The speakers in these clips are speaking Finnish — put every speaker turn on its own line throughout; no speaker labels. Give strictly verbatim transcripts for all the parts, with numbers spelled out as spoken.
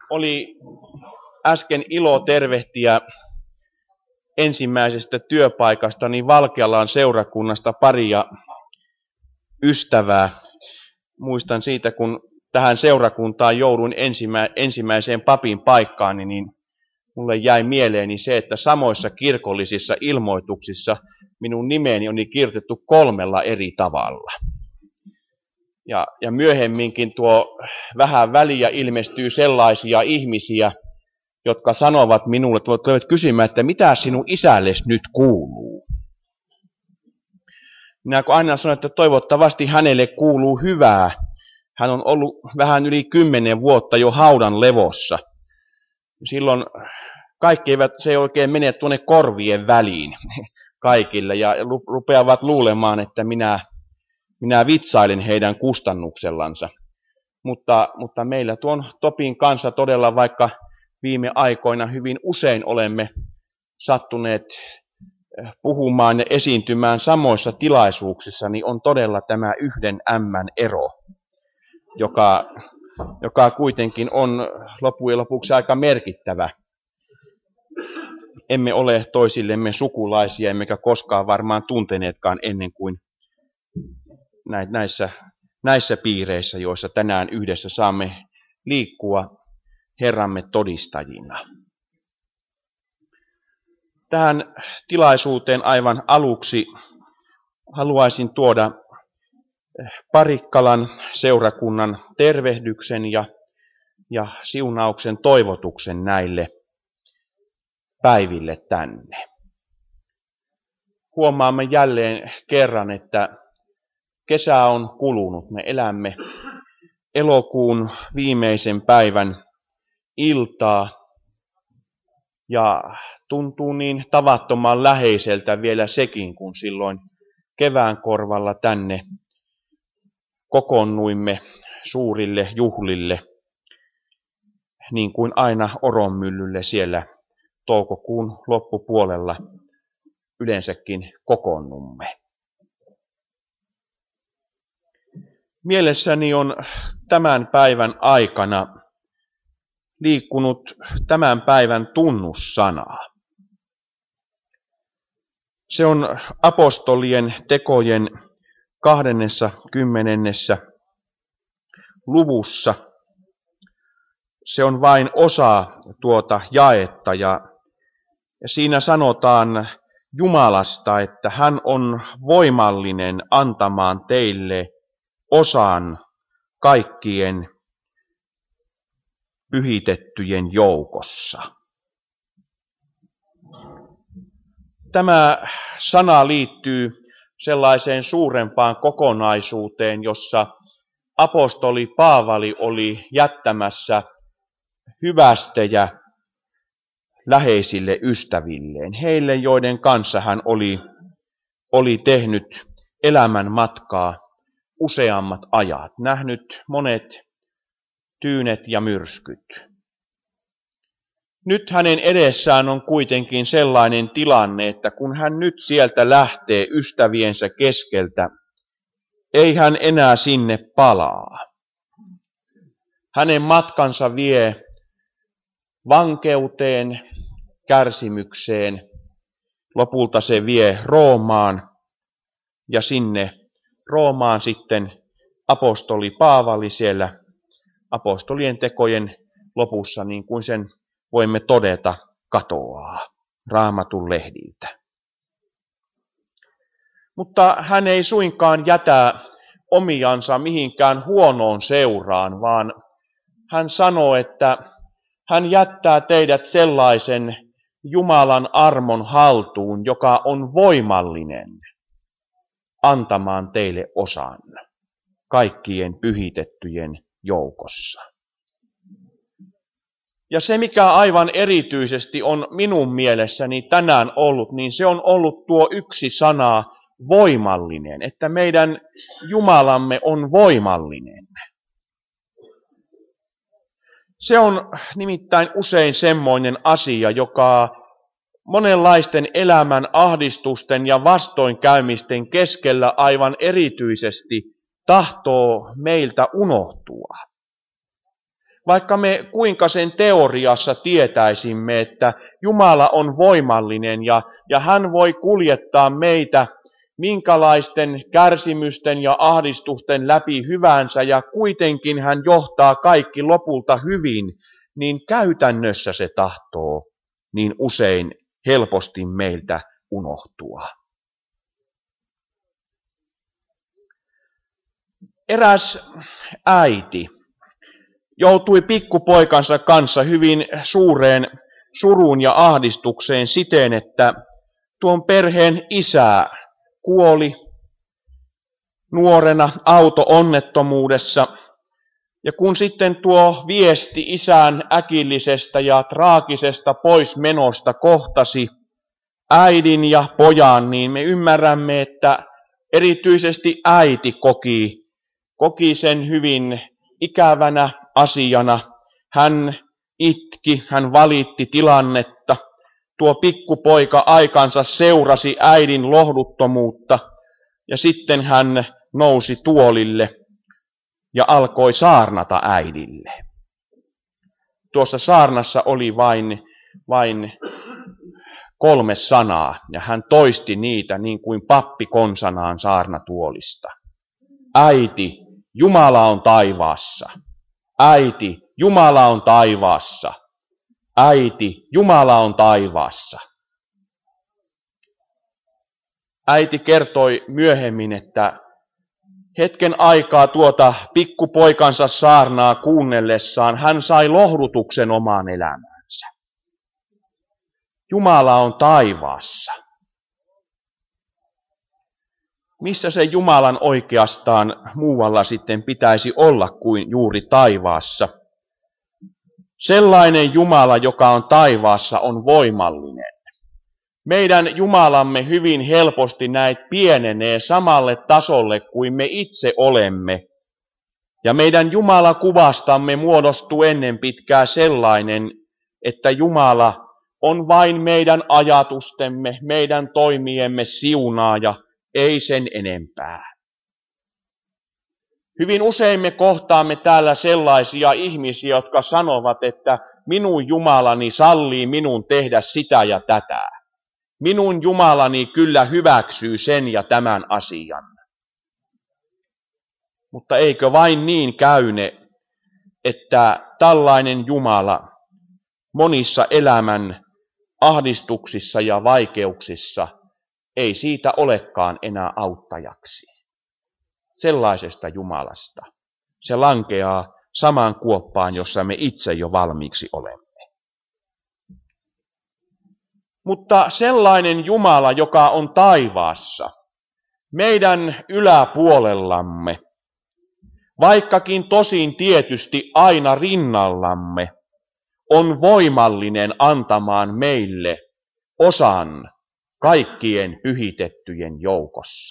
oli äsken ilo tervehtiä ensimmäisestä työpaikastani Valkealan seurakunnasta paria ystävää. Muistan siitä, kun tähän seurakuntaan jouduin ensimmä, ensimmäiseen papin paikkaani, niin mulle jäi mieleeni se, että samoissa kirkollisissa ilmoituksissa minun nimeni oli kirjoitettu kolmella eri tavalla. Ja, ja myöhemminkin tuo vähän väliä ilmestyy sellaisia ihmisiä, jotka sanovat minulle, että tulevat kysymään, että mitä sinun isällesi nyt kuuluu. Minä kun aina sanon, että toivottavasti hänelle kuuluu hyvää. Hän on ollut vähän yli kymmenen vuotta jo haudan levossa. Silloin kaikki eivät, se ei oikein mene tuonne korvien väliin kaikille ja rupeavat luulemaan, että minä, minä vitsailen heidän kustannuksellansa. Mutta, mutta meillä tuon Topin kanssa todella, vaikka viime aikoina hyvin usein olemme sattuneet puhumaan ja esiintymään samoissa tilaisuuksissa, niin on todella tämä yhden ämmän ero, joka, joka kuitenkin on loppujen lopuksi aika merkittävä. Emme ole toisillemme sukulaisia, emmekä koskaan varmaan tunteneetkaan ennen kuin näissä, näissä piireissä, joissa tänään yhdessä saamme liikkua Herramme todistajina. Tähän tilaisuuteen aivan aluksi haluaisin tuoda Parikkalan seurakunnan tervehdyksen ja, ja siunauksen toivotuksen näille päiville tänne. Huomaamme jälleen kerran, että kesä on kulunut. Me elämme elokuun viimeisen päivän iltaa ja tuntuu niin tavattoman läheiseltä vielä sekin, kun silloin kevään korvalla tänne kokoonnuimme suurille juhlille, niin kuin aina Oronmyllylle siellä toukokuun loppupuolella yleensäkin kokoonnumme. Mielessäni on tämän päivän aikana liikkunut tämän päivän tunnussanaa. Se on apostolien tekojen kahdennessa kymmenennessä luvussa. Se on vain osa tuota jaetta ja siinä sanotaan Jumalasta, että hän on voimallinen antamaan teille osan kaikkien pyhitettyjen joukossa. Tämä sana liittyy sellaiseen suurempaan kokonaisuuteen, jossa apostoli Paavali oli jättämässä hyvästejä läheisille ystävilleen, heille joiden kanssa hän oli, oli tehnyt elämän matkaa useammat ajat, nähnyt monet tyynet ja myrskyt. Nyt hänen edessään on kuitenkin sellainen tilanne, että kun hän nyt sieltä lähtee ystäviensä keskeltä, ei hän enää sinne palaa. Hänen matkansa vie vankeuteen, kärsimykseen, lopulta se vie Roomaan ja sinne Roomaan sitten apostoli Paavali siellä apostolien tekojen lopussa, niin kuin sen voimme todeta, katoaa Raamatun lehdiltä. Mutta hän ei suinkaan jätä omiansa mihinkään huonoon seuraan, vaan hän sanoo, että hän jättää teidät sellaisen Jumalan armon haltuun, joka on voimallinen antamaan teille osan kaikkien pyhitettyjen joukossa. Ja se, mikä aivan erityisesti on minun mielessäni tänään ollut, niin se on ollut tuo yksi sana, voimallinen, että meidän Jumalamme on voimallinen. Se on nimittäin usein semmoinen asia, joka monenlaisten elämän ahdistusten ja vastoinkäymisten keskellä aivan erityisesti tahtoo meiltä unohtua. Vaikka me kuinka sen teoriassa tietäisimme, että Jumala on voimallinen ja, ja hän voi kuljettaa meitä minkälaisten kärsimysten ja ahdistusten läpi hyvänsä ja kuitenkin hän johtaa kaikki lopulta hyvin, niin käytännössä se tahtoo niin usein helposti meiltä unohtua. Eräs äiti joutui pikkupoikansa kanssa hyvin suureen suruun ja ahdistukseen siten, että tuon perheen isä kuoli nuorena auto-onnettomuudessa. Ja kun sitten tuo viesti isän äkillisestä ja traagisesta poismenosta kohtasi äidin ja pojan, niin me ymmärrämme, että erityisesti äiti koki, koki sen hyvin ikävänä asiana. Hän itki, hän valitti tilannetta. Tuo pikkupoika aikansa seurasi äidin lohduttomuutta ja sitten hän nousi tuolille ja alkoi saarnata äidille. Tuossa saarnassa oli vain, vain kolme sanaa ja hän toisti niitä niin kuin pappi konsanaan saarnatuolista. Äiti, Jumala on taivaassa. Äiti, Jumala on taivaassa. Äiti, Jumala on taivaassa. Äiti kertoi myöhemmin, että hetken aikaa tuota pikkupoikansa saarnaa kuunnellessaan hän sai lohdutuksen omaan elämäänsä. Jumala on taivaassa. Missä se Jumalan oikeastaan muualla sitten pitäisi olla kuin juuri taivaassa? Sellainen Jumala, joka on taivaassa, on voimallinen. Meidän Jumalamme hyvin helposti näet pienenee samalle tasolle kuin me itse olemme. Ja meidän Jumala-kuvastamme muodostuu ennen pitkää sellainen, että Jumala on vain meidän ajatustemme, meidän toimiemme siunaaja, ei sen enempää. Hyvin usein me kohtaamme täällä sellaisia ihmisiä, jotka sanovat, että minun Jumalani sallii minun tehdä sitä ja tätä. Minun Jumalani kyllä hyväksyy sen ja tämän asian. Mutta eikö vain niin käyne, että tällainen Jumala monissa elämän ahdistuksissa ja vaikeuksissa ei siitä olekaan enää auttajaksi. Sellaisesta Jumalasta se lankeaa samaan kuoppaan, jossa me itse jo valmiiksi olemme. Mutta sellainen Jumala, joka on taivaassa, meidän yläpuolellamme, vaikkakin tosin tietysti aina rinnallamme, on voimallinen antamaan meille osan kaikkien pyhitettyjen joukossa.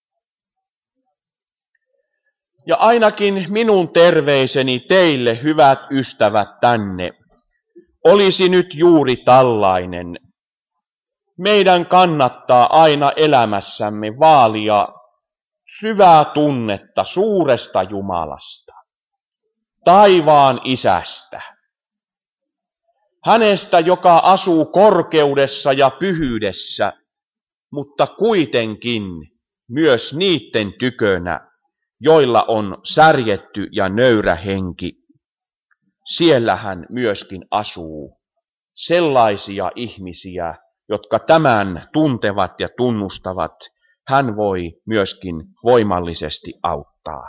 Ja ainakin minun terveiseni teille, hyvät ystävät, tänne, olisi nyt juuri tällainen. Meidän kannattaa aina elämässämme vaalia syvää tunnetta suuresta Jumalasta, taivaan Isästä. Hänestä, joka asuu korkeudessa ja pyhyydessä, mutta kuitenkin myös niiden tykönä, joilla on särjetty ja nöyrä henki. Siellä hän myöskin asuu sellaisia ihmisiä, jotka tämän tuntevat ja tunnustavat, hän voi myöskin voimallisesti auttaa.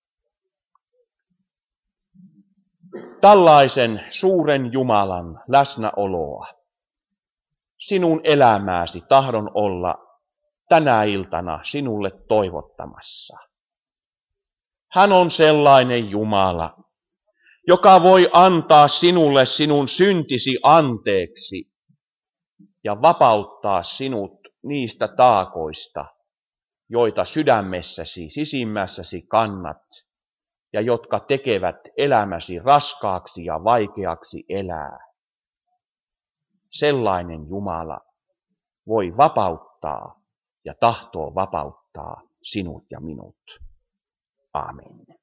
Tällaisen suuren Jumalan läsnäoloa sinun elämääsi tahdon olla tänä iltana sinulle toivottamassa. Hän on sellainen Jumala, joka voi antaa sinulle sinun syntisi anteeksi ja vapauttaa sinut niistä taakoista, joita sydämessäsi, sisimmässäsi kannat ja jotka tekevät elämäsi raskaaksi ja vaikeaksi elää. Sellainen Jumala voi vapauttaa ja tahtoo vapauttaa sinut ja minut. Aamen.